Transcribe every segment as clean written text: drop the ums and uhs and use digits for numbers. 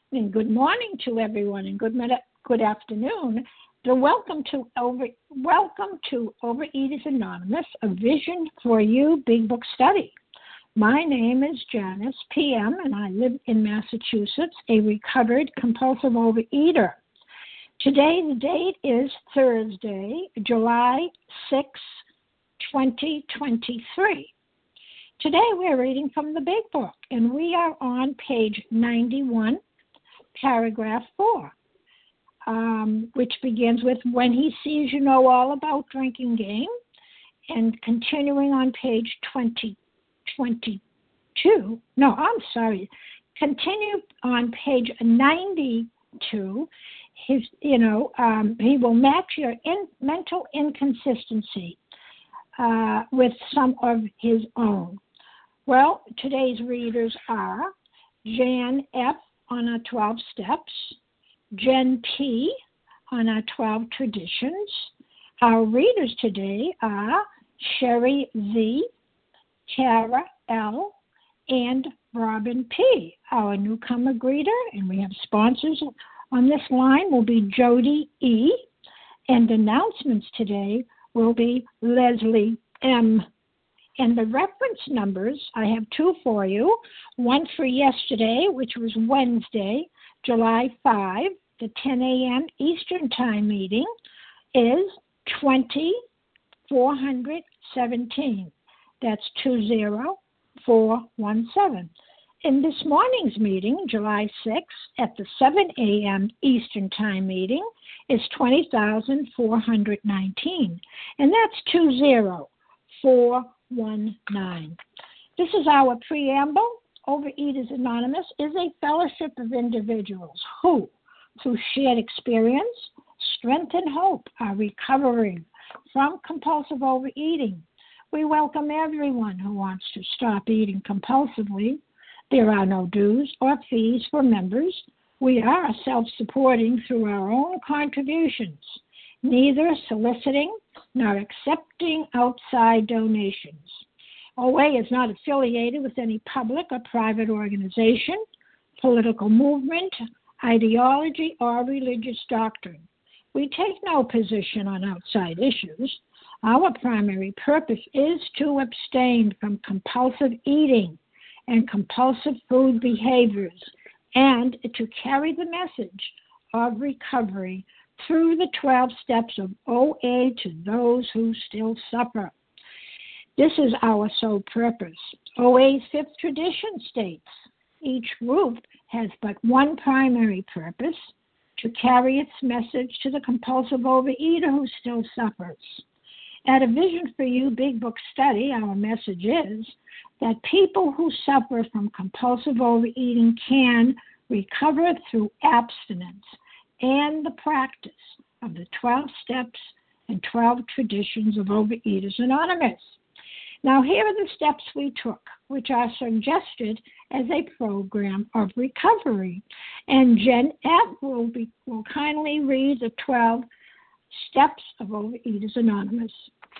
And good morning to everyone, and good afternoon. So welcome to Overeaters Anonymous, a Vision for You Big Book Study. My name is Janice PM, and I live in Massachusetts, a recovered compulsive overeater. Today, the date is Thursday, July 6, 2023. Today, we're reading from the Big Book, and we are on page 91, paragraph 4, which begins with, when he sees you know all about drinking game, and continuing on page continue on page 92, he will match your mental inconsistency with some of his own. Well, today's readers are Jan F. on our 12 steps, Jen P. on our 12 traditions. Our readers today are Sherry Z., Tara L., and Robin P. Our newcomer greeter, and we have sponsors on this line, will be Jody E., and announcements today will be Leslie M. And the reference numbers, I have two for you. One for yesterday, which was Wednesday, July 5, the 10 a.m. Eastern Time meeting, is 20417. That's 20417. In this morning's meeting, July 6th, at the 7 a.m. Eastern Time meeting, is 20,419. And that's 20419. This is our preamble. Overeaters Anonymous is a fellowship of individuals who, through shared experience, strength, and hope, are recovering from compulsive overeating. We welcome everyone who wants to stop eating compulsively. There are no dues or fees for members. We are self-supporting through our own contributions, neither soliciting nor accepting outside donations. OA is not affiliated with any public or private organization, political movement, ideology, or religious doctrine. We take no position on outside issues. Our primary purpose is to abstain from compulsive eating and compulsive food behaviors, and to carry the message of recovery through the 12 steps of OA to those who still suffer. This is our sole purpose. OA's fifth tradition states, each group has but one primary purpose, to carry its message to the compulsive overeater who still suffers. At a Vision for You Big Book Study, our message is that people who suffer from compulsive overeating can recover through abstinence and the practice of the 12 steps and 12 traditions of Overeaters Anonymous. Now, here are the steps we took, which are suggested as a program of recovery. And Jen F. will kindly read the 12 steps of Overeaters Anonymous.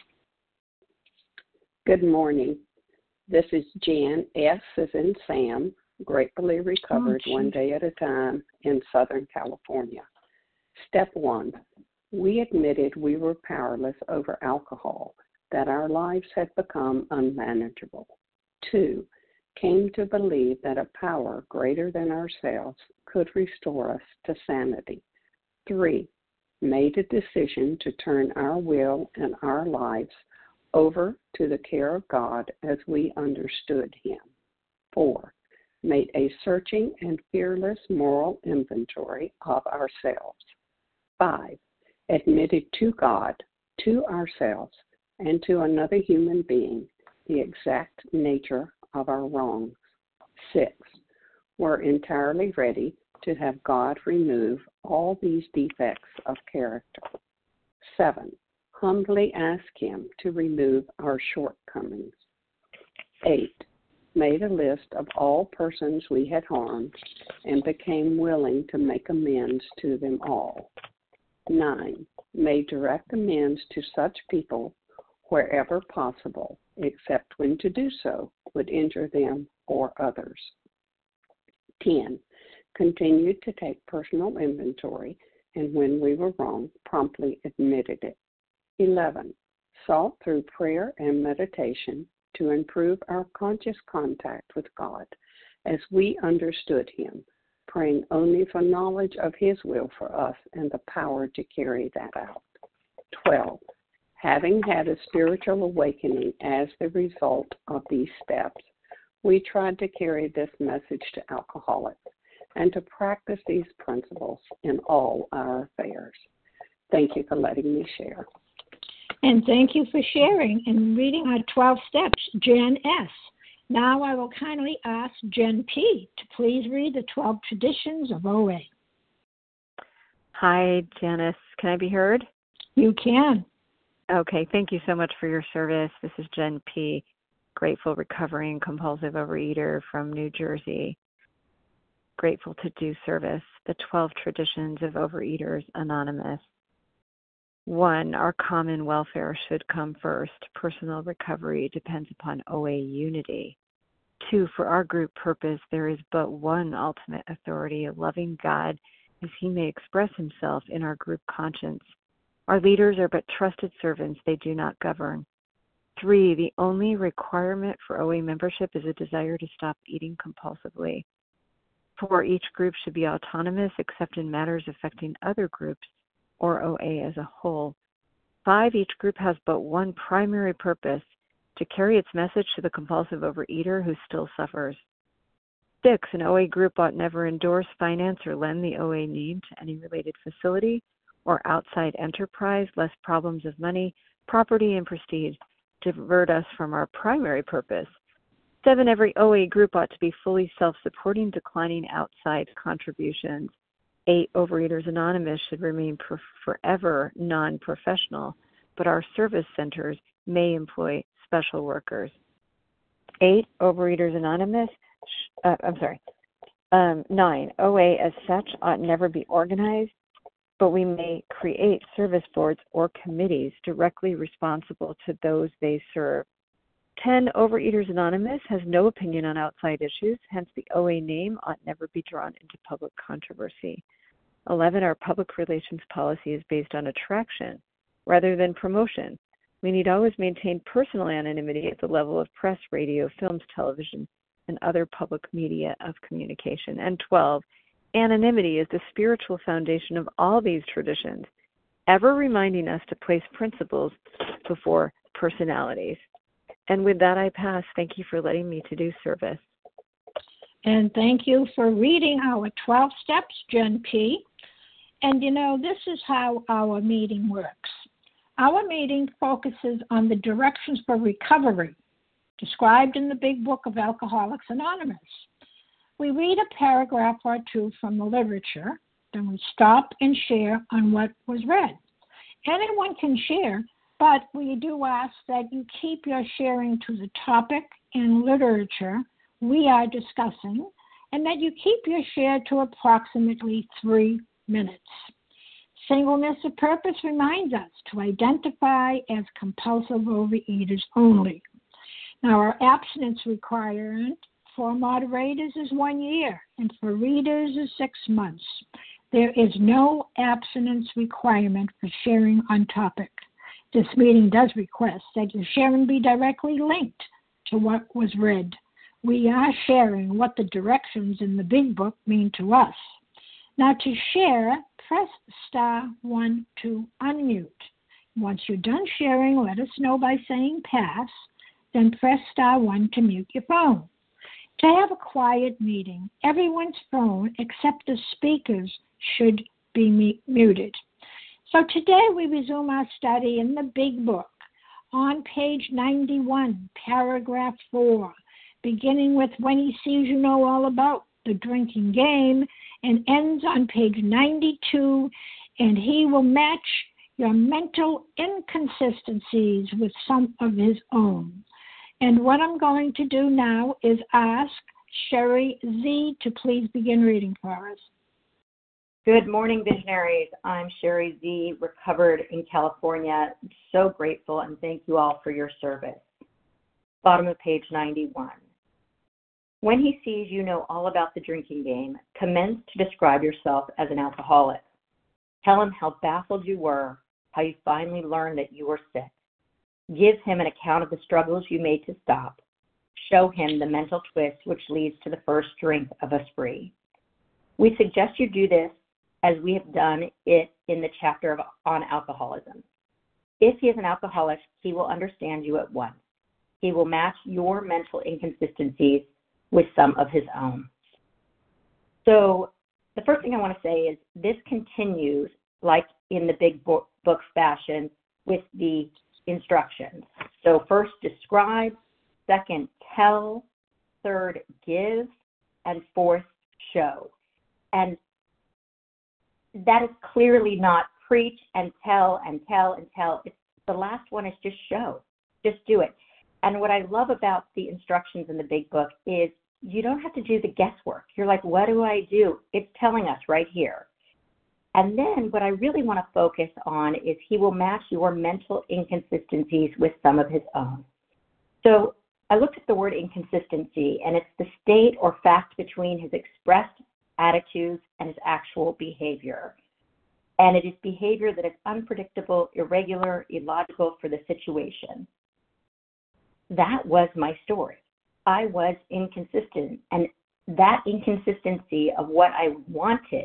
Good morning. This is Jan S. as in Sam, gratefully recovered one day at a time in Southern California. Step 1. We admitted we were powerless over alcohol, that our lives had become unmanageable. 2. Came to believe that a power greater than ourselves could restore us to sanity. 3. Made a decision to turn our will and our lives over to the care of God as we understood Him. 4. Made a searching and fearless moral inventory of ourselves. 5. Admitted to God, to ourselves, and to another human being the exact nature of our wrongs. 6. Were entirely ready to have God remove all these defects of character. 7. Humbly ask Him to remove our shortcomings. 8. Made a list of all persons we had harmed and became willing to make amends to them all. 9. Made direct amends to such people wherever possible, except when to do so would injure them or others. 10. continued to take personal inventory, and when we were wrong, promptly admitted it. 11. Sought through prayer and meditation to improve our conscious contact with God as we understood Him, praying only for knowledge of His will for us and the power to carry that out. 12. Having had a spiritual awakening as the result of these steps, we tried to carry this message to alcoholics and to practice these principles in all our affairs. Thank you for letting me share. And thank you for sharing and reading our 12 steps, Jen S. Now I will kindly ask Jen P. to please read the 12 traditions of OA. Hi, Janice. Can I be heard? You can. Okay, thank you so much for your service. This is Jen P., grateful, recovering, compulsive overeater from New Jersey. Grateful to do service. The 12 traditions of Overeaters Anonymous. 1, our common welfare should come first. Personal recovery depends upon OA unity. 2, for our group purpose, there is but one ultimate authority, a loving God, as He may express Himself in our group conscience. Our leaders are but trusted servants, they do not govern. 3, the only requirement for OA membership is a desire to stop eating compulsively. 4, each group should be autonomous except in matters affecting other groups or OA as a whole. 5, each group has but one primary purpose, to carry its message to the compulsive overeater who still suffers. 6, an OA group ought never endorse, finance, or lend the OA name to any related facility or outside enterprise, lest problems of money, property, and prestige divert us from our primary purpose. 7, every OA group ought to be fully self-supporting, declining outside contributions. 8, Overeaters Anonymous should remain forever non-professional, but our service centers may employ special workers. 8, Overeaters Anonymous, 9, OA as such ought never be organized, but we may create service boards or committees directly responsible to those they serve. 10, Overeaters Anonymous has no opinion on outside issues, hence the OA name ought never be drawn into public controversy. 11, our public relations policy is based on attraction rather than promotion. We need always maintain personal anonymity at the level of press, radio, films, television, and other public media of communication. And 12, anonymity is the spiritual foundation of all these traditions, ever reminding us to place principles before personalities. And with that, I pass. Thank you for letting me to do service. And thank you for reading our 12 steps, Jen P. And this is how our meeting works. Our meeting focuses on the directions for recovery described in the Big Book of Alcoholics Anonymous. We read a paragraph or two from the literature, then we stop and share on what was read. Anyone can share, but we do ask that you keep your sharing to the topic and literature we are discussing, and that you keep your share to approximately 3 minutes. Singleness of purpose reminds us to identify as compulsive overeaters only. Now, our abstinence requirement for moderators is 1 year, and for readers is 6 months. There is no abstinence requirement for sharing on topic. This meeting does request that your sharing be directly linked to what was read. We are sharing what the directions in the Big Book mean to us. Now, to share, press *1 to unmute. Once you're done sharing, let us know by saying pass, then press *1 to mute your phone. To have a quiet meeting, everyone's phone except the speaker's should be muted. So today we resume our study in the Big Book on page 91, paragraph 4, beginning with when he sees you know all about the drinking game, and ends on page 92, and he will match your mental inconsistencies with some of his own. And what I'm going to do now is ask Sherry Z to please begin reading for us. Good morning, visionaries. I'm Sherry Z, recovered in California. So grateful, and thank you all for your service. Bottom of page 91. When he sees you know all about the drinking game, commence to describe yourself as an alcoholic. Tell him how baffled you were, how you finally learned that you were sick. Give him an account of the struggles you made to stop. Show him the mental twist which leads to the first drink of a spree. We suggest you do this as we have done it in the chapter on alcoholism. If he is an alcoholic, he will understand you at once. He will match your mental inconsistencies with some of his own. So the first thing I want to say is this continues, like in the big book fashion, with the instructions. So first, describe. Second, tell. Third, give. And fourth, show. And that is clearly not preach and tell and tell and tell. The last one is just show. Just do it. And what I love about the instructions in the big book is you don't have to do the guesswork. You're like, what do I do? It's telling us right here. And then what I really want to focus on is he will match your mental inconsistencies with some of his own. So I looked at the word inconsistency, and it's the state or fact between his expressed attitudes and his actual behavior. And it is behavior that is unpredictable, irregular, illogical for the situation. That was my story. I was inconsistent, and that inconsistency of what I wanted,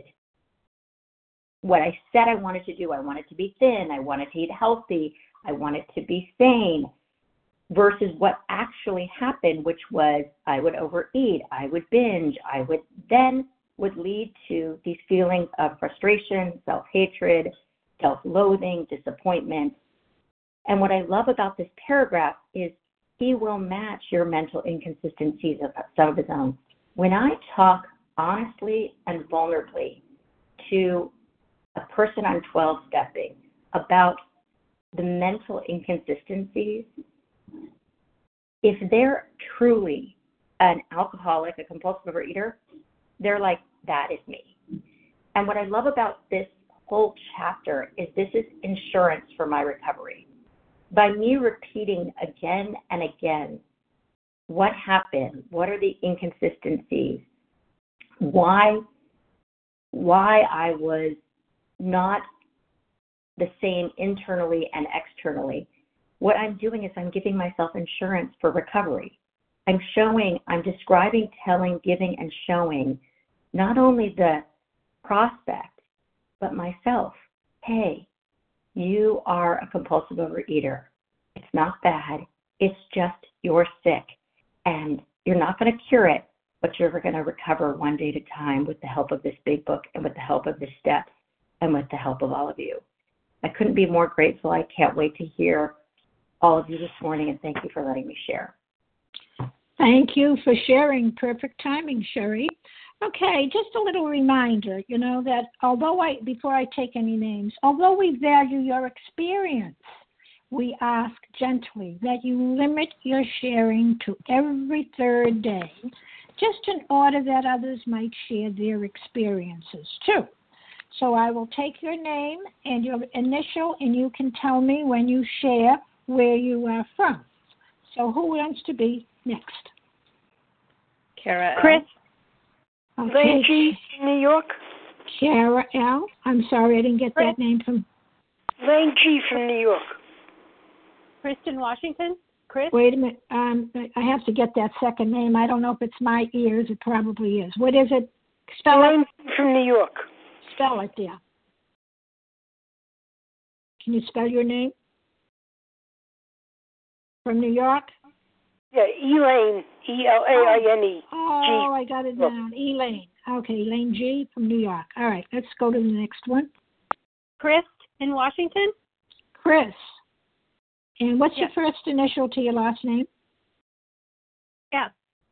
what I said I wanted to do, I wanted to be thin, I wanted to eat healthy, I wanted to be sane, versus what actually happened, which was I would overeat, I would binge, I would then would lead to these feelings of frustration, self-hatred, self-loathing, disappointment. And what I love about this paragraph is he will match your mental inconsistencies of some of his own. When I talk honestly and vulnerably to a person I'm 12-stepping about the mental inconsistencies, if they're truly an alcoholic, a compulsive overeater, they're like, that is me. And what I love about this whole chapter is this is insurance for my recovery. By me repeating again and again what happened, what are the inconsistencies, why I was not the same internally and externally, what I'm doing is I'm giving myself insurance for recovery. I'm showing, I'm describing, telling, giving, and showing not only the prospect, but myself. Hey, you are a compulsive overeater. It's not bad. It's just you're sick. And you're not going to cure it, but you're going to recover one day at a time with the help of this big book and with the help of the steps and with the help of all of you. I couldn't be more grateful. I can't wait to hear all of you this morning, and thank you for letting me share. Thank you for sharing. Perfect timing, Sherry. Okay, just a little reminder, that before I take any names, although we value your experience, we ask gently that you limit your sharing to every third day, just in order that others might share their experiences too. So I will take your name and your initial, and you can tell me when you share where you are from. So who wants to be next? Kara L. Chris. Okay. Lane G. New York. Kara L. I'm sorry, I didn't get that name from... Lane G. from New York. Kristen Washington. Chris? Wait a minute. I have to get that second name. I don't know if it's my ears. It probably is. What is it? Spell Lane it. G. from New York. Spell it, dear. Can you spell your name? From New York? Yeah, Elaine. E-L-A-I-N-E. Oh, I got it down. Elaine. Okay, Elaine G. from New York. All right, let's go to the next one. Chris in Washington. Chris. And what's Yes. your first initial to your last name? F.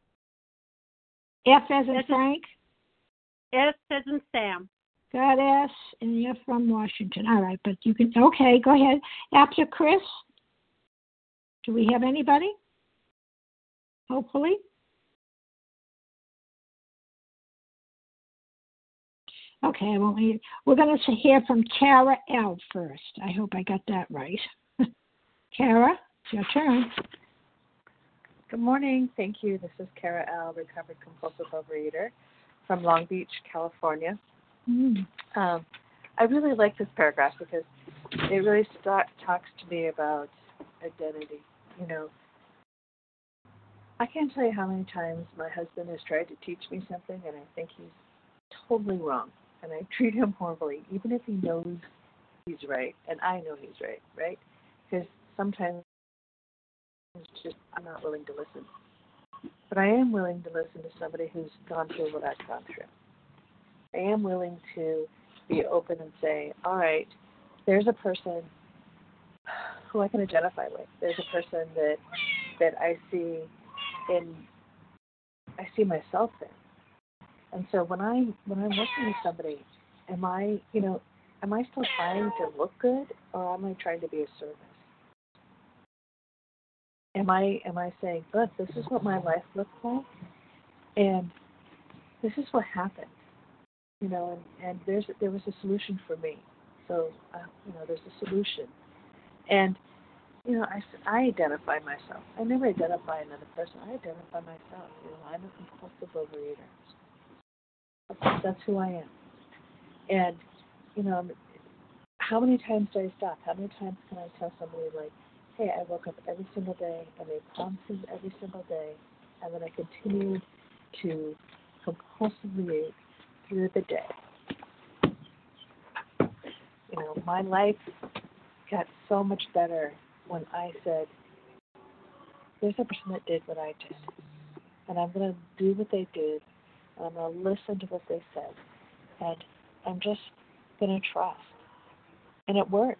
F as in Frank? S as in Sam. Got S, and you're from Washington. All right, but you can, okay, go ahead. After Chris, do we have anybody? Hopefully. Okay, we're going to hear from Kara L. first. I hope I got that right. Kara, it's your turn. Good morning. Thank you. This is Kara L., recovered compulsive overeater from Long Beach, California. I really like this paragraph because it really talks to me about identity. You know, I can't tell you how many times my husband has tried to teach me something and I think he's totally wrong. And I treat him horribly, even if he knows he's right. And I know he's right, right? Because sometimes it's just I'm not willing to listen. But I am willing to listen to somebody who's gone through what I've gone through. I am willing to be open and say, all right, there's a person who I can identify with. There's a person that I see myself in. And so when I'm working with somebody, am I still trying to look good, or am I trying to be of service? Am I saying, look, this is what my life looks like, and this is what happened, you know, and there was a solution for me. So there's a solution, and you know, I identify myself. I never identify another person. I identify myself. You know, I'm a compulsive overeater. That's who I am. And you know, how many times do I stop? How many times can I tell somebody like, hey, I woke up every single day, I made promises every single day, and then I continued to compulsively eat through the day. You know, my life got so much better when I said, there's a person that did what I did, and I'm going to do what they did, and I'm going to listen to what they said, and I'm just going to trust. And it worked.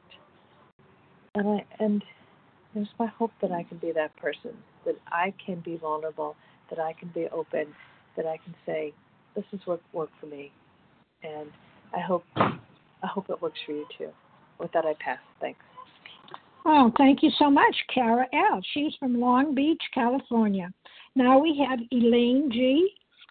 And there's my hope that I can be that person, that I can be vulnerable, that I can be open, that I can say, this is what worked for me. And I hope it works for you too. With that, I pass. Thanks. Oh, thank you so much, Kara L. She's from Long Beach, California. Now we have Elaine G.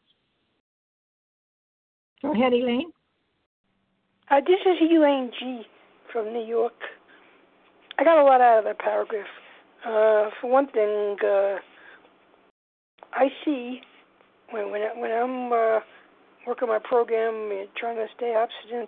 Go ahead, Elaine. This is Elaine G. from New York. I got a lot out of that paragraph. For one thing, I see when I'm working my program, trying to stay abstinent,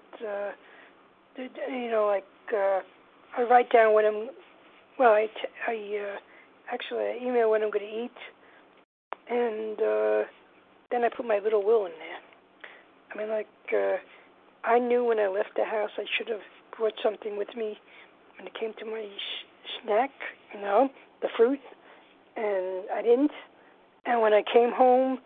I write down what I'm. Well, I email what I'm going to eat, and then I put my little will in there. I mean, I knew when I left the house I should have brought something with me when it came to my snack, you know, the fruit, and I didn't. And when I came home,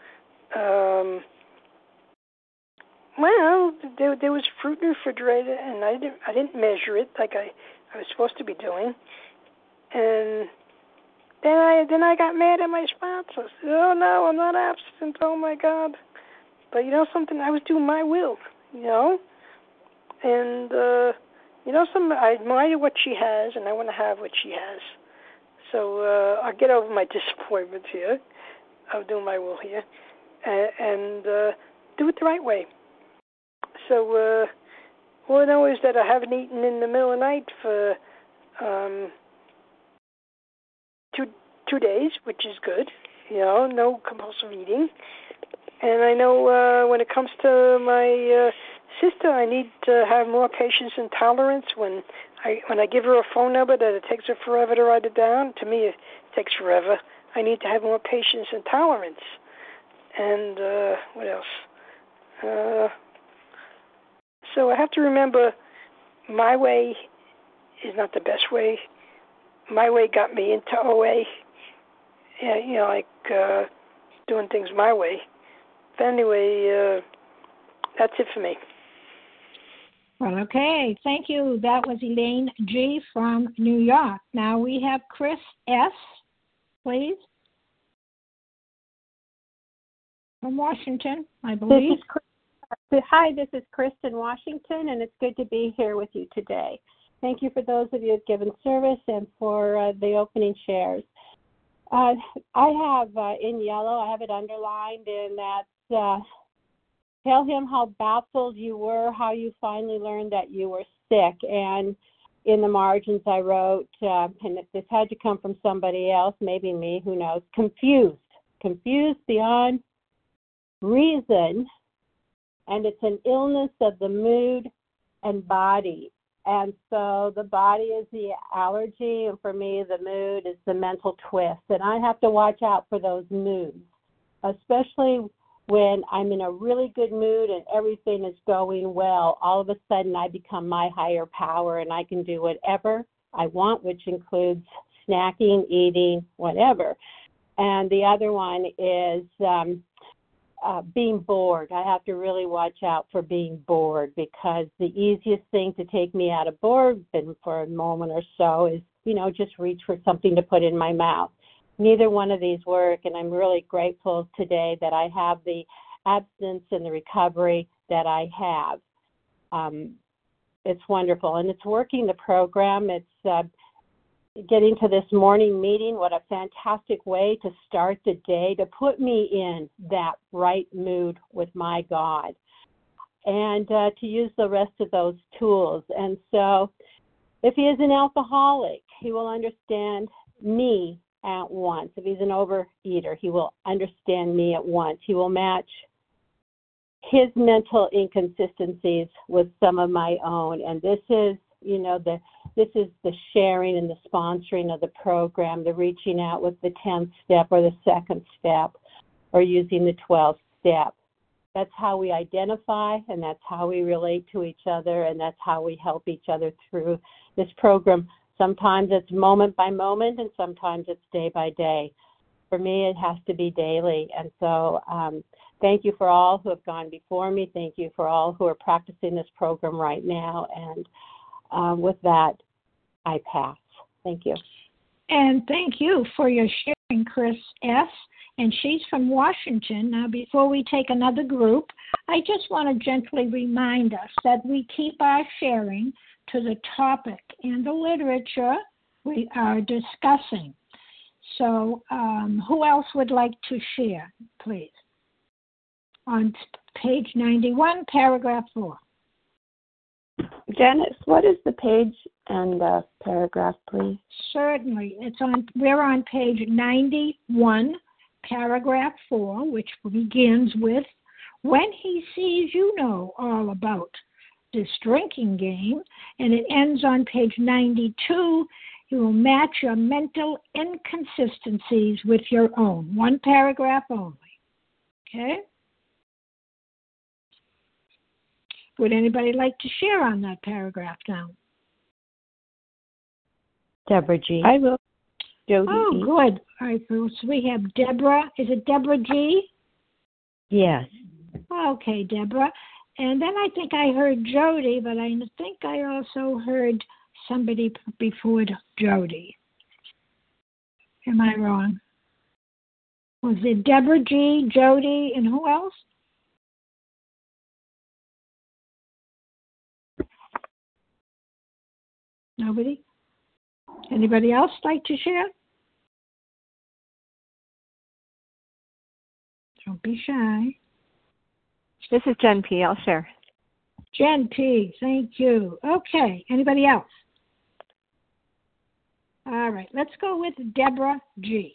there was fruit in the refrigerator, and I didn't measure it like I was supposed to be doing. And then I got mad at my sponsor. Oh no, I'm not abstinent. Oh my God! But you know something? I was doing my will, you know, and I admire what she has, and I want to have what she has. So I'll get over my disappointment here of doing my will here, and do it the right way. So all I know is that I haven't eaten in the middle of the night for 2 days, which is good. You know, no compulsive eating. And I know when it comes to my sister, I need to have more patience and tolerance. When I give her a phone number that it takes her forever to write it down, to me it takes forever. I need to have more patience and tolerance. And what else? So I have to remember my way is not the best way. My way got me into OA. Yeah, you know, doing things my way. But anyway, that's it for me. Well, okay. Thank you. That was Elaine G. from New York. Now we have Chris S., please. From Washington, I believe. Hi, this is Kristen Washington, and it's good to be here with you today. Thank you for those of you who have given service and for the opening shares. I have in yellow, I have it underlined, and that's tell him how baffled you were, how you finally learned that you were sick. And in the margins I wrote, and if this had to come from somebody else, maybe me, who knows, confused beyond reason, and it's an illness of the mood and body. And so the body is the allergy, and for me, the mood is the mental twist. And I have to watch out for those moods, especially when I'm in a really good mood and everything is going well. All of a sudden, I become my higher power, and I can do whatever I want, which includes snacking, eating, whatever. And the other one is being bored. I have to really watch out for being bored, because the easiest thing to take me out of boredom for a moment or so is, just reach for something to put in my mouth. Neither one of these work, and I'm really grateful today that I have the abstinence and the recovery that I have. It's wonderful, and it's working the program. It's getting to this morning meeting. What a fantastic way to start the day, to put me in that right mood with my God, and to use the rest of those tools. And so if he is an alcoholic, he will understand me at once. If he's an overeater, he will understand me at once. He will match his mental inconsistencies with some of my own. And this is, this is the sharing and the sponsoring of the program, the reaching out with the 10th step or the second step, or using the 12th step. That's how we identify, and that's how we relate to each other, and that's how we help each other through this program. Sometimes it's moment by moment, and sometimes it's day by day. For me, it has to be daily. And so thank you for all who have gone before me. Thank you for all who are practicing this program right now. And with that, I pass. Thank you. And thank you for your sharing, Chris S. And she's from Washington. Now, before we take another group, I just want to gently remind us that we keep our sharing to the topic and the literature we are discussing. So who else would like to share, please? On page 91, paragraph 4. Janice, what is the page and paragraph, please? Certainly. We're on page 91, paragraph 4, which begins with, when he sees you know all about this drinking game, and it ends on page 92, you will match your mental inconsistencies with your own. One paragraph only. Okay? Would anybody like to share on that paragraph now? Deborah G. I will. Jody Oh, E. good. All right, so we have Deborah. Is it Deborah G? Yes. Okay, Deborah. And then I think I heard Jody, but I think I also heard somebody before Jody. Am I wrong? Was it Deborah G, Jody, and who else? Nobody? Anybody else like to share? Don't be shy. This is Jen P. I'll share. Jen P., thank you. Okay, anybody else? All right, let's go with Deborah G.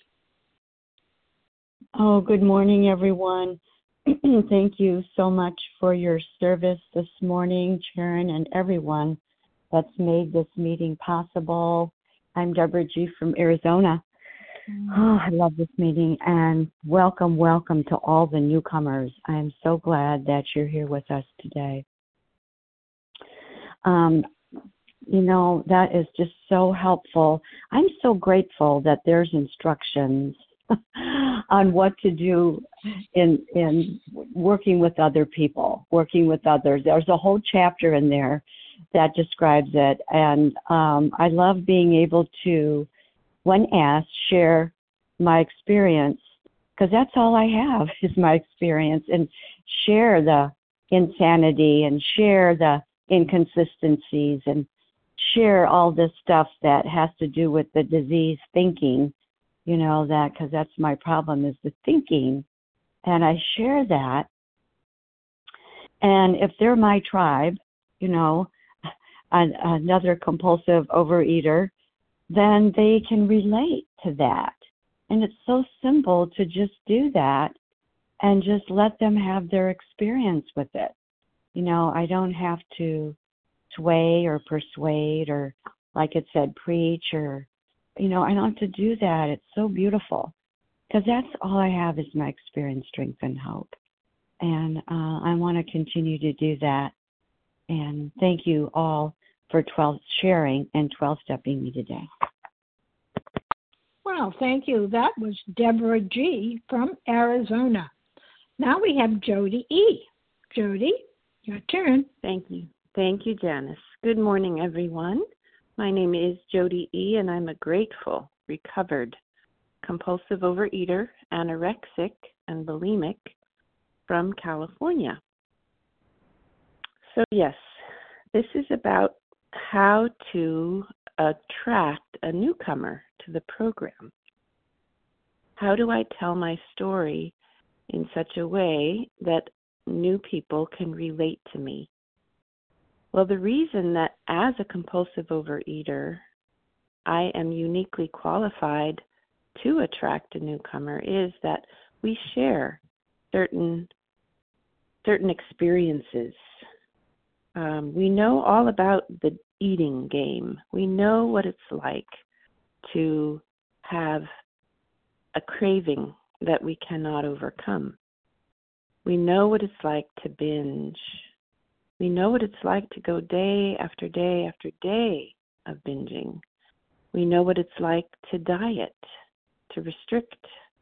Oh, good morning, everyone. Thank you so much for your service this morning, Sharon, and everyone that's made this meeting possible. I'm Deborah G. from Arizona. Oh, I love this meeting, and welcome to all the newcomers. I am so glad that you're here with us today. That is just so helpful. I'm so grateful that there's instructions on what to do in working with other people, working with others. There's a whole chapter in there that describes it, and I love being able to, when asked, share my experience, because that's all I have is my experience, and share the insanity and share the inconsistencies and share all this stuff that has to do with the disease thinking, that, because that's my problem, is the thinking, and I share that. And if they're my tribe, another compulsive overeater, then they can relate to that. And it's so simple to just do that and just let them have their experience with it. I don't have to sway or persuade or, like it said, preach or, I don't have to do that. It's so beautiful because that's all I have is my experience, strength, and hope. And I want to continue to do that. And thank you all for sharing and 12-stepping me today. Well, thank you. That was Deborah G. from Arizona. Now we have Jody E. Jody, your turn. Thank you. Thank you, Janice. Good morning, everyone. My name is Jody E., and I'm a grateful, recovered, compulsive overeater, anorexic, and bulimic from California. So, yes, this is about how to attract a newcomer to the program. How do I tell my story in such a way that new people can relate to me? Well, the reason that as a compulsive overeater, I am uniquely qualified to attract a newcomer is that we share certain experiences. We know all about the eating game. We know what it's like to have a craving that we cannot overcome. We know what it's like to binge. We know what it's like to go day after day after day of binging. We know what it's like to diet, to restrict,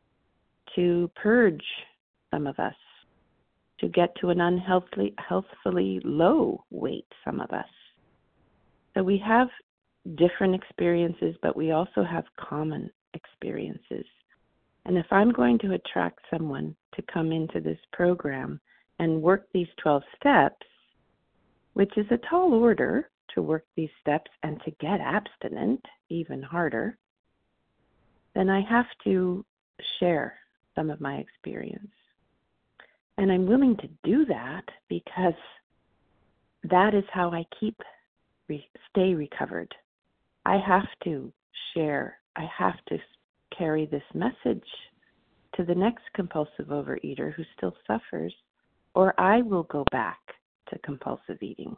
to purge, some of us, to get to an healthfully low weight, some of us. So we have different experiences, but we also have common experiences. And if I'm going to attract someone to come into this program and work these 12 steps, which is a tall order to work these steps and to get abstinent, even harder, then I have to share some of my experience. And I'm willing to do that because that is how I stay recovered. I have to share. I have to carry this message to the next compulsive overeater who still suffers, or I will go back to compulsive eating.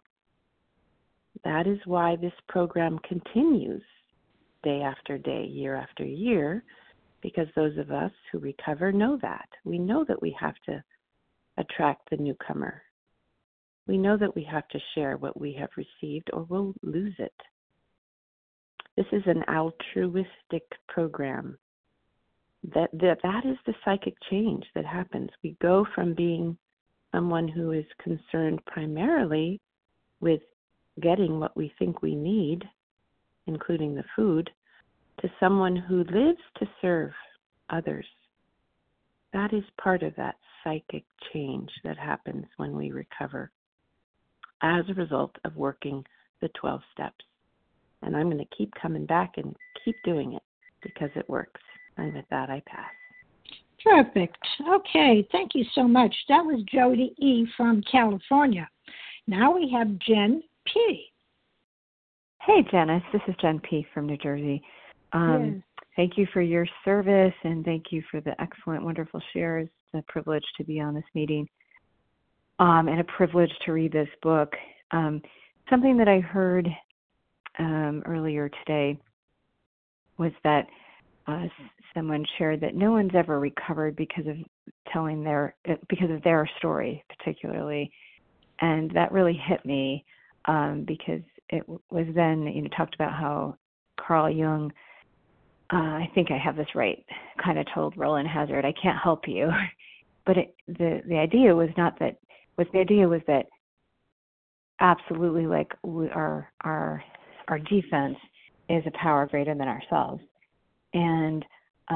That is why this program continues day after day, year after year, because those of us who recover know that. We know that we have to attract the newcomer. We know that we have to share what we have received or we'll lose it. This is an altruistic program. That is the psychic change that happens. We go from being someone who is concerned primarily with getting what we think we need, including the food, to someone who lives to serve others. That is part of that psychic change that happens when we recover as a result of working the 12 steps. And I'm going to keep coming back and keep doing it because it works. And with that, I pass. Perfect. Okay, thank you so much. That was Jody E. from California. Now we have Jen P. Hey, Janice. This is Jen P. from New Jersey. Yes. Thank you for your service, and thank you for the excellent, wonderful shares. It's a privilege to be on this meeting and a privilege to read this book. Something that I heard earlier today was that someone shared that no one's ever recovered because of their story, particularly, and that really hit me because it was then talked about how Carl Jung, I think I have this right, kind of told Roland Hazard, "I can't help you," but the idea was not that. The idea was that absolutely, like our defense is a power greater than ourselves. And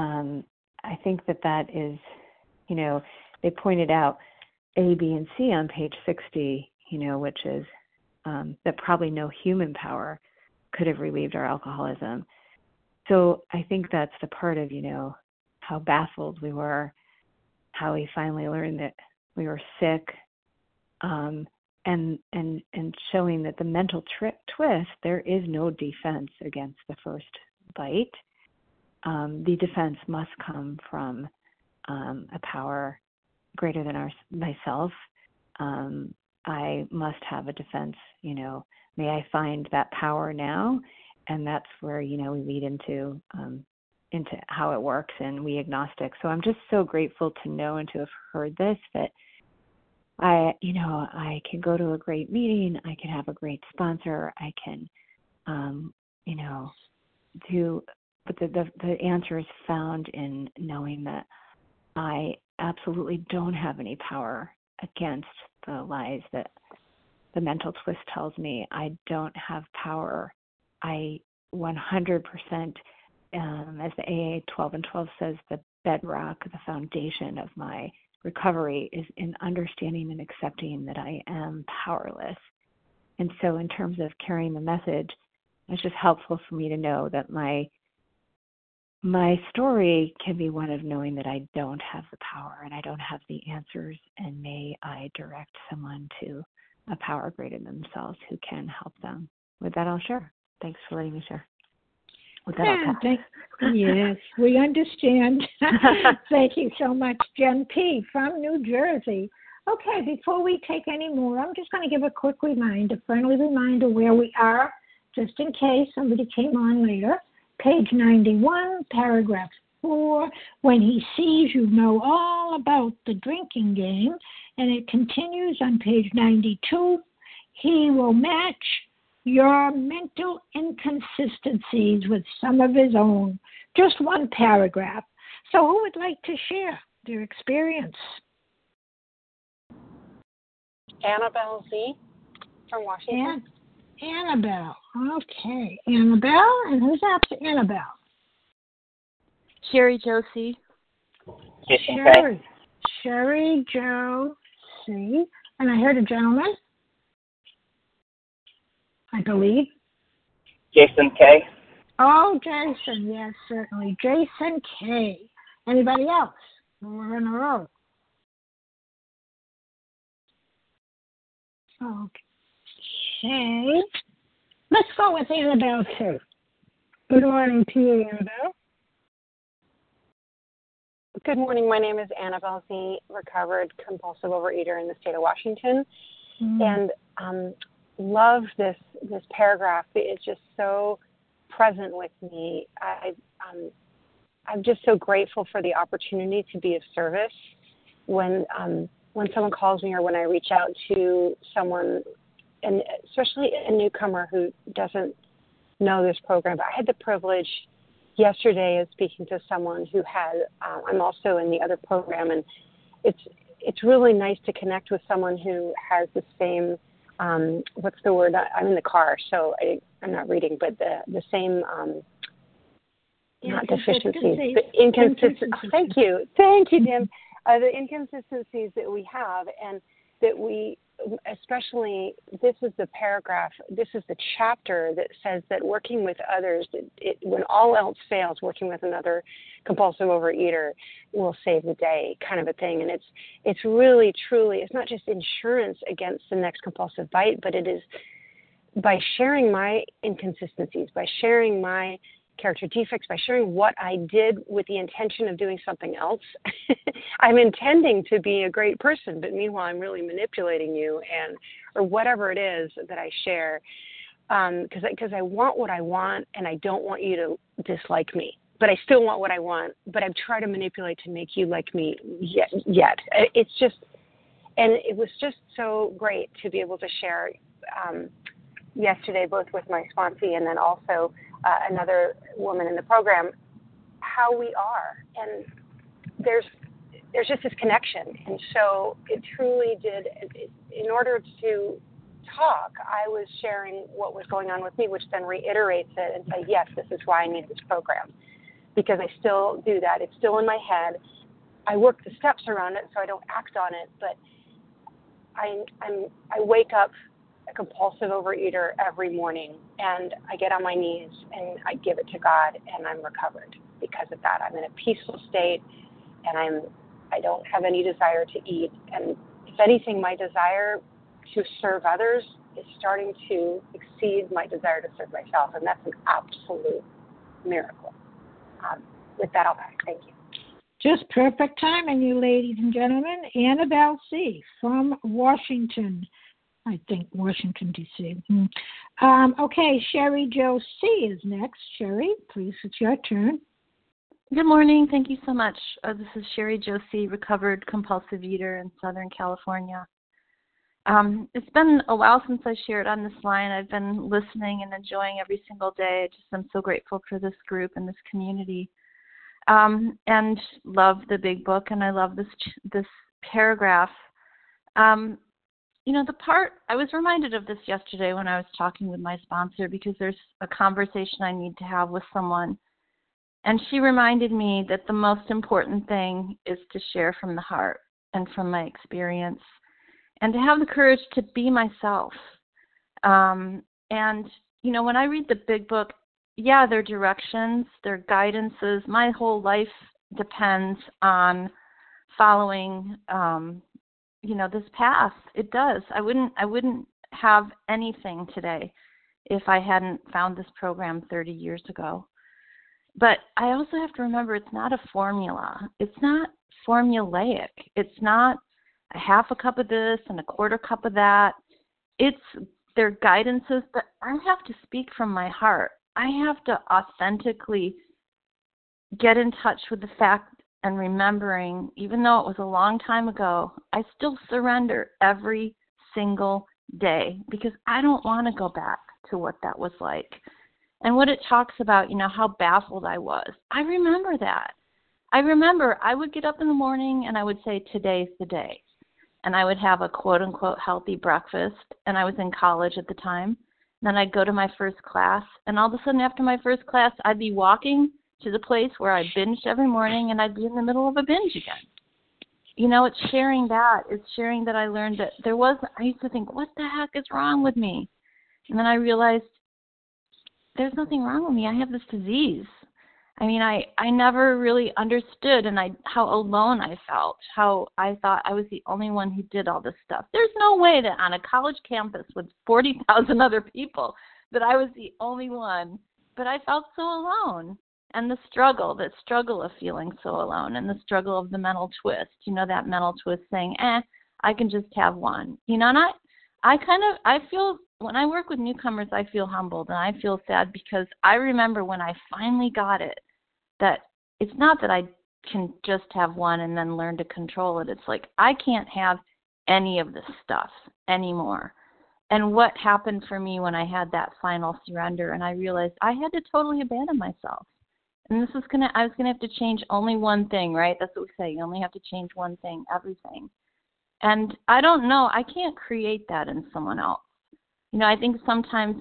I think that is, they pointed out A, B, and C on page 60, which is that probably no human power could have relieved our alcoholism. So I think that's the part of, how baffled we were, how we finally learned that we were sick, and showing that the mental twist, there is no defense against the first bite. The defense must come from a power greater than myself. I must have a defense, may I find that power now? And that's where, we lead into how it works and we agnostic. So I'm just so grateful to know and to have heard this, that I can go to a great meeting, I can have a great sponsor, I can, but the answer is found in knowing that I absolutely don't have any power against the lies that the mental twist tells me. I don't have power. I 100%, as the AA 12 and 12 says, the bedrock, the foundation of my recovery is in understanding and accepting that I am powerless. And so in terms of carrying the message, it's just helpful for me to know that my story can be one of knowing that I don't have the power and I don't have the answers, and may I direct someone to a power greater than themselves who can help them. With that, I'll share. Thanks for letting me share. With that, I'll pass. Yes, we understand. Thank you so much, Jen P. from New Jersey. Okay, before we take any more, I'm just going to give a quick friendly reminder where we are, just in case somebody came on later. Page 91, paragraph 4, when he sees you know all about the drinking game, and it continues on page 92, he will match your mental inconsistencies with some of his own. Just one paragraph. So who would like to share their experience? Annabelle Z. from Washington. Annabelle. Okay. Annabelle. And who's after Annabelle? Sherry Josie. Sherry Joe C. And I heard a gentleman, I believe. Jason K. Oh, Jason. Yes, certainly. Jason K. Anybody else? We're in a row. Okay. Let's go with Annabelle, too. Good morning to you, Annabelle. Good morning. My name is Annabelle Z., recovered compulsive overeater in the state of Washington. And love this paragraph. It's just so present with me. I'm just so grateful for the opportunity to be of service when someone calls me or when I reach out to someone, and especially a newcomer who doesn't know this program. But I had the privilege yesterday of speaking to someone who had, I'm also in the other program, and it's really nice to connect with someone who has the same, what's the word? I'm in the car, so I'm not reading, but the same, not deficiencies, but inconsistencies. Thank you, Jim. The inconsistencies that we have, and that we, especially, this is the paragraph, this is the chapter that says that working with others, when all else fails, working with another compulsive overeater will save the day, kind of a thing. And it's really, truly, it's not just insurance against the next compulsive bite, but it is by sharing my inconsistencies, by sharing my character defects, by sharing what I did with the intention of doing something else. I'm intending to be a great person, but meanwhile I'm really manipulating you, or whatever it is that I share, because I want what I want, and I don't want you to dislike me, but I still want what I want, but I've tried to manipulate to make you like me yet. It's just, and it was just so great to be able to share yesterday, both with my sponsee and then also another woman in the program, how we are. And there's just this connection. And so it truly did, in order to talk, I was sharing what was going on with me, which then reiterates it and say, yes, this is why I need this program. Because I still do that. It's still in my head. I work the steps around it so I don't act on it, but I wake up a compulsive overeater every morning, and I get on my knees and I give it to God, and I'm recovered because of that. I'm in a peaceful state, and I don't have any desire to eat. And if anything, my desire to serve others is starting to exceed my desire to serve myself, and that's an absolute miracle. With that, I'll pass. Thank you. Just perfect timing, you ladies and gentlemen. Annabelle C. from Washington. I think Washington, D.C. Okay, Sherry Jo C. is next. Sherry, please, it's your turn. Good morning. Thank you so much. This is Sherry Jo C., recovered compulsive eater in Southern California. It's been a while since I shared on this line. I've been listening and enjoying every single day. I'm so grateful for this group and this community. And love the big book, and I love this paragraph. The part, I was reminded of this yesterday when I was talking with my sponsor, because there's a conversation I need to have with someone. And she reminded me that the most important thing is to share from the heart and from my experience, and to have the courage to be myself. And, when I read the big book, yeah, they're directions, they're guidances. My whole life depends on following, this path. It does. I wouldn't have anything today if I hadn't found this program 30 years ago. But I also have to remember, it's not a formula. It's not formulaic. It's not a half a cup of this and a quarter cup of that. They're guidances, but I have to speak from my heart. I have to authentically get in touch with the fact and remembering, even though it was a long time ago, I still surrender every single day, because I don't want to go back to what that was like. And what it talks about, how baffled I was. I remember that. I remember I would get up in the morning and I would say, today's the day. And I would have a quote-unquote healthy breakfast, and I was in college at the time. Then I'd go to my first class, and all of a sudden after my first class, I'd be walking to the place where I binged every morning, and I'd be in the middle of a binge again. It's sharing that. It's sharing that I learned that I used to think, what the heck is wrong with me? And then I realized there's nothing wrong with me. I have this disease. I never really understood how alone I felt, how I thought I was the only one who did all this stuff. There's no way that on a college campus with 40,000 other people that I was the only one, but I felt so alone. And the struggle of feeling so alone, and the struggle of the mental twist, that mental twist saying, I can just have one. And I feel, when I work with newcomers, I feel humbled and I feel sad, because I remember when I finally got it, that it's not that I can just have one and then learn to control it. It's like, I can't have any of this stuff anymore. And what happened for me when I had that final surrender, and I realized I had to totally abandon myself. And I was going to have to change only one thing, right? That's what we say. You only have to change one thing, everything. And I don't know. I can't create that in someone else. I think sometimes,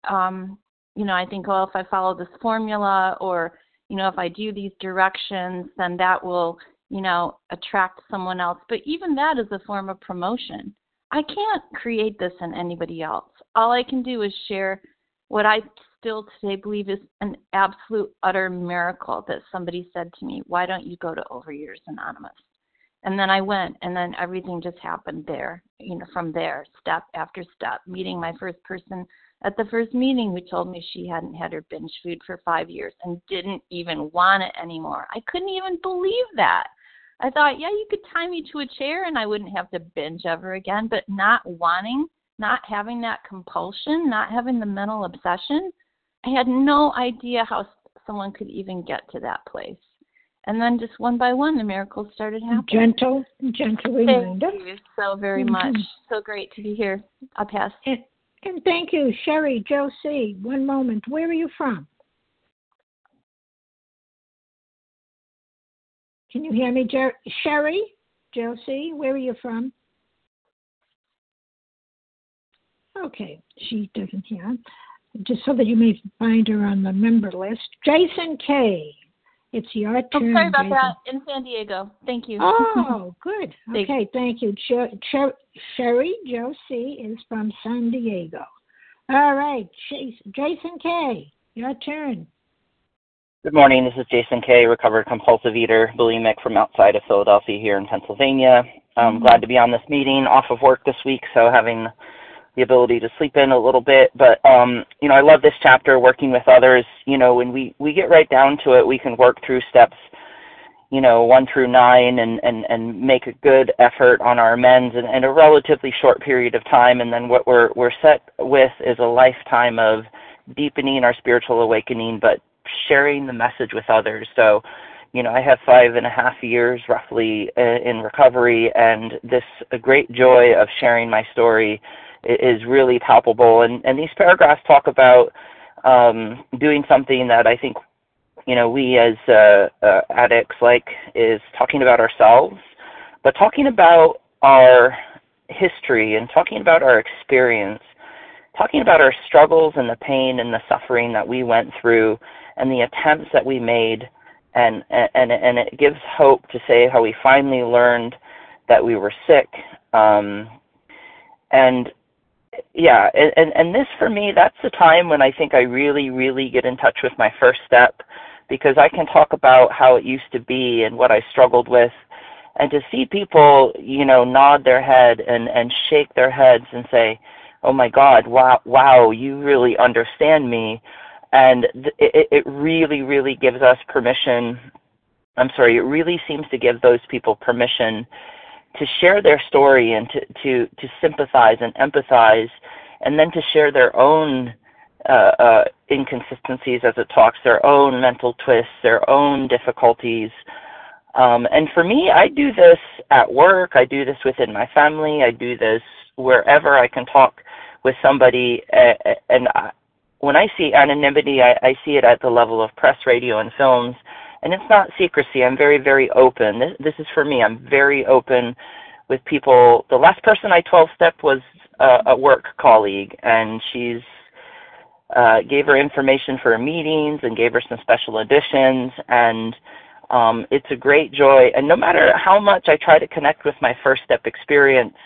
I think, if I follow this formula, or, if I do these directions, then that will, attract someone else. But even that is a form of promotion. I can't create this in anybody else. All I can do is share what I still today believe is an absolute, utter miracle that somebody said to me, why don't you go to Overeaters Anonymous? And then I went, and then everything just happened there, from there, step after step, meeting my first person at the first meeting who told me she hadn't had her binge food for 5 years and didn't even want it anymore. I couldn't even believe that. I thought, yeah, you could tie me to a chair and I wouldn't have to binge ever again, but not wanting, not having that compulsion, not having the mental obsession, I had no idea how someone could even get to that place. And then just one by one, the miracles started happening. Gentle reminder. Thank you so very much. So great to be here. I'll pass. And thank you, Sherry Jo C. One moment. Where are you from? Can you hear me, Sherry Jo C.? Where are you from? Okay, she doesn't hear. Just so that you may find her on the member list. Jason K. It's your turn. Sorry about Jason. that. In San Diego. Thank you. Oh, good. Okay, thank you. Sherry Jo C. is from San Diego. All right, Jason K., your turn. Good morning. This is Jason K., recovered compulsive eater, bulimic from outside of Philadelphia here in Pennsylvania. Glad to be on this meeting, off of work this week, so having the ability to sleep in a little bit. But, I love this chapter, working with others. When we get right down to it, we can work through steps 1 through 9 and make a good effort on our amends in a relatively short period of time. And then what we're set with is a lifetime of deepening our spiritual awakening, but sharing the message with others. So, I have 5.5 years roughly in recovery, and this great joy of sharing my story is really palpable. And these paragraphs talk about doing something that I think we as addicts is talking about ourselves, but talking about our history and talking about our experience, talking about our struggles and the pain and the suffering that we went through and the attempts that we made. And it gives hope to say how we finally learned that we were sick. And this for me, that's the time when I think I really, really get in touch with my first step, because I can talk about how it used to be and what I struggled with, and to see people, nod their head and shake their heads and say, oh my God, wow, you really understand me. And it really, really gives us permission. It really seems to give those people permission to share their story and to sympathize and empathize, and then to share their own inconsistencies, as it talks, their own mental twists, their own difficulties. And for me, I do this at work. I do this within my family. I do this wherever I can talk with somebody. When I see anonymity, I see it at the level of press, radio, and films. And it's not secrecy. I'm very, very open. This is for me. I'm very open with people. The last person I 12-stepped was a work colleague, and she's gave her information for her meetings and gave her some special editions. And it's a great joy. And no matter how much I try to connect with my first step experience,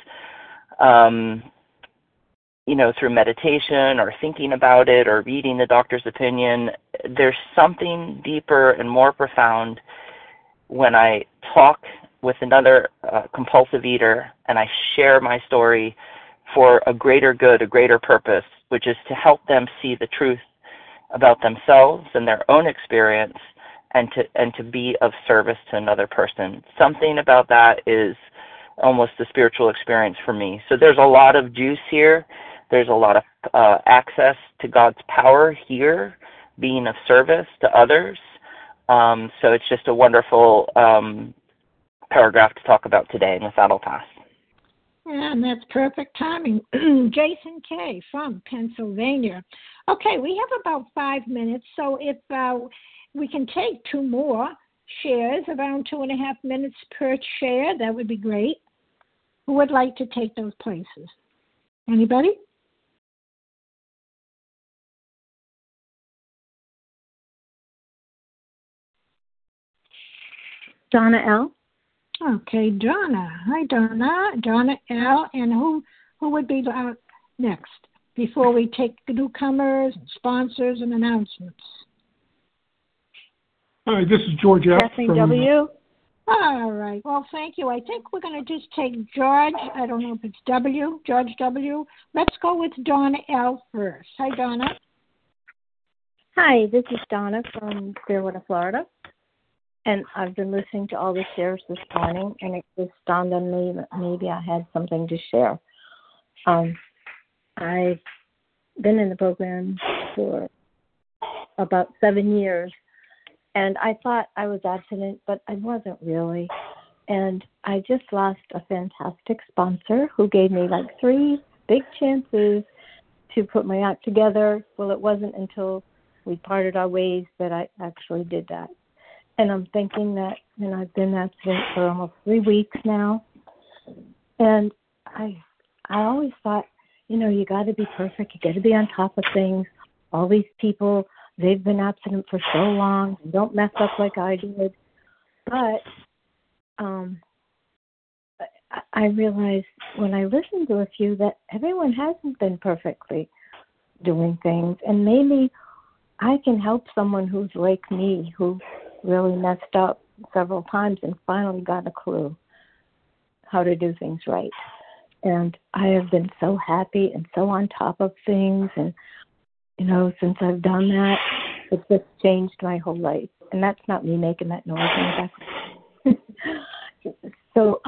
through meditation or thinking about it or reading the doctor's opinion, there's something deeper and more profound when I talk with another compulsive eater and I share my story for a greater good, a greater purpose, which is to help them see the truth about themselves and their own experience, and to be of service to another person. Something about that is almost a spiritual experience for me. So there's a lot of juice here. There's a lot of access to God's power here, being of service to others. So it's just a wonderful paragraph to talk about today, and with that I'll pass. And that's perfect timing. Jason K. from Pennsylvania. Okay, we have about 5 minutes, so if we can take 2 more shares, around 2.5 minutes per share, that would be great. Who would like to take those places? Anybody? Donna L. Okay, Donna. Hi, Donna. Donna L. And who would be next before we take newcomers, sponsors, and announcements? Hi, this is George F. Kathleen W. All right. Well, thank you. I think we're going to just take George. I don't know if it's W. George W. Let's go with Donna L. first. Hi, Donna. Hi, this is Donna from Clearwater, Florida. And I've been listening to all the shares this morning, and it just dawned on me that maybe I had something to share. I've been in the program for about 7 years, and I thought I was abstinent, but I wasn't really. And I just lost a fantastic sponsor who gave me 3 big chances to put my act together. Well, it wasn't until we parted our ways that I actually did that. And I'm thinking that, I've been abstinent for almost 3 weeks now. And I always thought, you got to be perfect. You got to be on top of things. All these people, they've been abstinent for so long. Don't mess up like I did. But I realized when I listened to a few that everyone hasn't been perfectly doing things. And maybe I can help someone who's like me, who really messed up several times and finally got a clue. how to do things right. And I have been so happy and so on top of things. And, since I've done that, it's just changed my whole life. And that's not me making that noise in the background. So,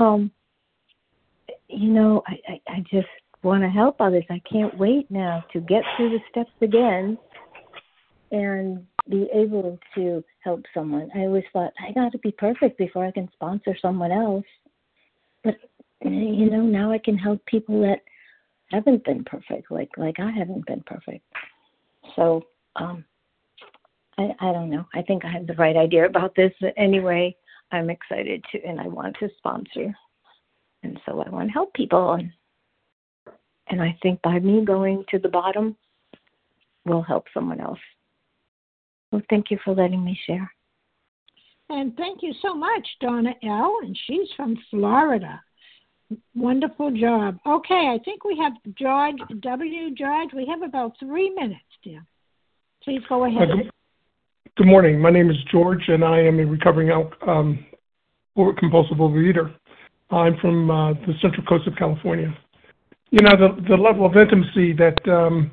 I just want to help others. I can't wait now to get through the steps again and be able to help someone. I always thought, I got to be perfect before I can sponsor someone else. But, now I can help people that haven't been perfect, like I haven't been perfect. So, I don't know. I think I have the right idea about this. Anyway, I'm excited to, and I want to sponsor. And so I want to help people. And I think by me going to the bottom will help someone else. Well, thank you for letting me share. And thank you so much, Donna L., and she's from Florida. Wonderful job. Okay, I think we have George W. George, we have about 3 minutes, dear. Please go ahead. Good morning. My name is George, and I am a recovering compulsive overeater. I'm from the Central Coast of California. The level of intimacy that's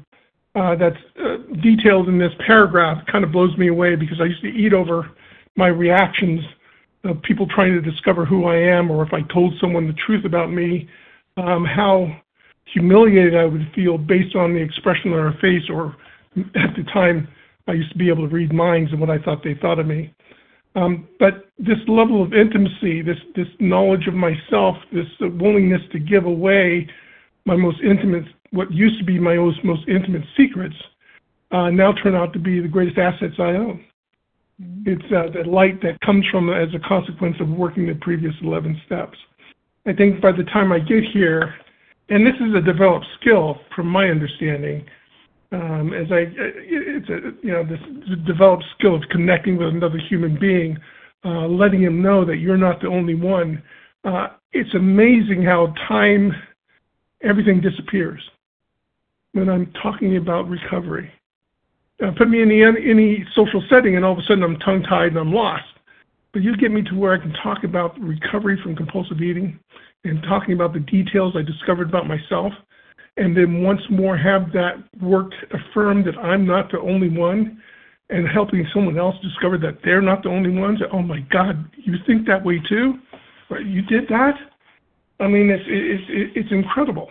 detailed in this paragraph kind of blows me away, because I used to eat over my reactions of people trying to discover who I am, or if I told someone the truth about me, how humiliated I would feel based on the expression on their face, or at the time I used to be able to read minds and what I thought they thought of me. But this level of intimacy, this knowledge of myself, this willingness to give away my most intimate, what used to be my most intimate secrets, now turn out to be the greatest assets I own. Mm-hmm. It's the light that comes from as a consequence of working the previous 11 steps. I think by the time I get here, and this is a developed skill from my understanding, this developed skill of connecting with another human being, letting him know that you're not the only one. It's amazing how everything disappears when I'm talking about recovery. Put me in any social setting, and all of a sudden I'm tongue-tied and I'm lost. But you get me to where I can talk about recovery from compulsive eating and talking about the details I discovered about myself, and then once more have that work affirmed that I'm not the only one, and helping someone else discover that they're not the only ones. Oh my God, you think that way too? You did that? I mean, it's incredible.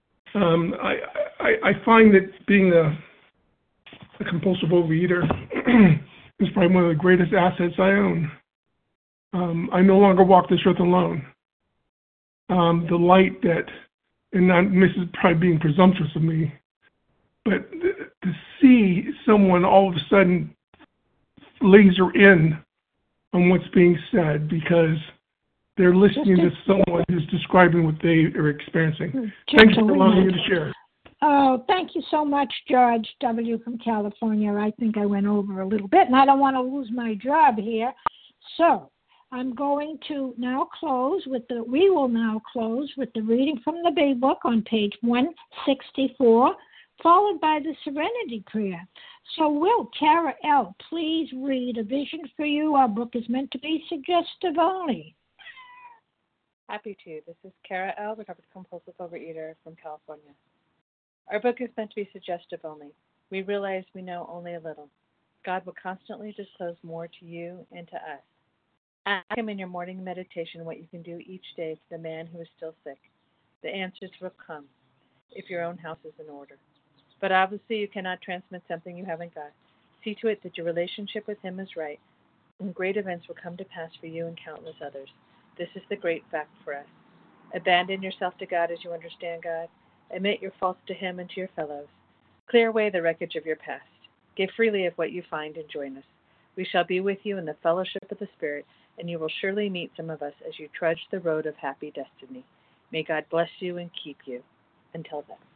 I find that being a compulsive overeater is probably one of the greatest assets I own. I no longer walk this earth alone. The light that, and this is probably being presumptuous of me, but to see someone all of a sudden laser in on what's being said because they're listening to someone who's describing what they are experiencing. Thanks for allowing me to share. Oh, thank you so much, George W. from California. I think I went over a little bit, and I don't want to lose my job here. So I'm going to now we will now close with the reading from the Big Book on page 164, followed by the Serenity Prayer. So will Kara L. please read A Vision for You? Our book is meant to be suggestive only. Happy to. This is Kara L., recovered compulsive overeater from California. Our book is meant to be suggestive only. We realize we know only a little. God will constantly disclose more to you and to us. Ask Him in your morning meditation what you can do each day for the man who is still sick. The answers will come if your own house is in order. But obviously you cannot transmit something you haven't got. See to it that your relationship with Him is right, and great events will come to pass for you and countless others. This is the great fact for us. Abandon yourself to God as you understand God. Admit your faults to Him and to your fellows. Clear away the wreckage of your past. Give freely of what you find and join us. We shall be with you in the fellowship of the Spirit, and you will surely meet some of us as you trudge the road of happy destiny. May God bless you and keep you. Until then.